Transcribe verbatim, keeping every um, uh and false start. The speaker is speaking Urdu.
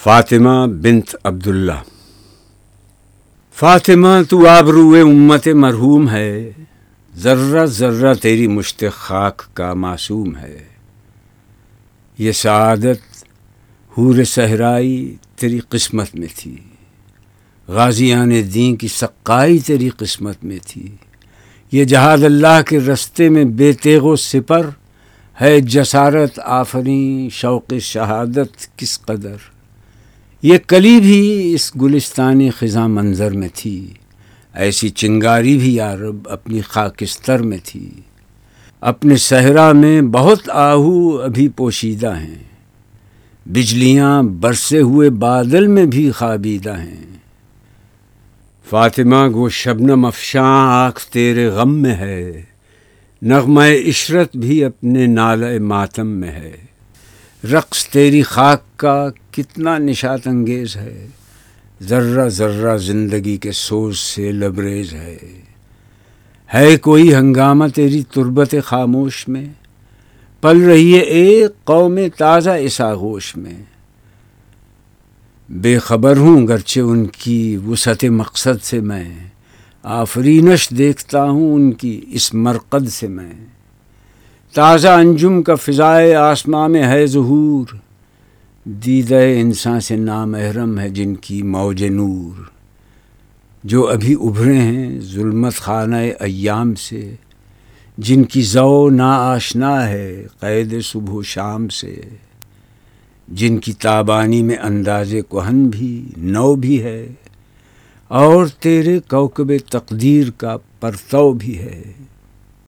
فاطمہ بنت عبداللہ۔ فاطمہ تو آبروئے امت مرحوم ہے، ذرہ ذرہ تیری مشت خاک کا معصوم ہے۔ یہ سعادت حور صحرائی تیری قسمت میں تھی، غازیان دین کی سقائی تیری قسمت میں تھی۔ یہ جہاد اللہ کے رستے میں بے تیغ و سپر ہے، جسارت آفریں شوق شہادت کس قدر۔ یہ کلی بھی اس گلستانی خزاں منظر میں تھی، ایسی چنگاری بھی یا رب اپنی خاکستر میں تھی۔ اپنے صحرا میں بہت آہو ابھی پوشیدہ ہیں، بجلیاں برسے ہوئے بادل میں بھی خوابیدہ ہیں۔ فاطمہ گو شبنم افشاں آنکھ تیرے غم میں ہے، نغمہ عشرت بھی اپنے نالہ ماتم میں ہے۔ رقص تیری خاک کا کتنا نشاط انگیز ہے، ذرہ ذرہ زندگی کے سوز سے لبریز ہے۔ ہے کوئی ہنگامہ تیری تربت خاموش میں، پل رہی ہے ایک قوم تازہ اس آغوش میں۔ بے خبر ہوں گرچہ ان کی وسعت مقصد سے میں، آفرینش دیکھتا ہوں ان کی اس مرقد سے میں۔ تازہ انجم کا فضائے آسماں میں ہے ظہور، دیدہ انسان سے نامحرم ہے جن کی موج نور۔ جو ابھی ابھرے ہیں ظلمت خانہ ایام سے، جن کی ذو ناآشنا ہے قید صبح و شام سے۔ جن کی تابانی میں انداز کہن بھی نو بھی ہے، اور تیرے کوکب تقدیر کا پرتو بھی ہے۔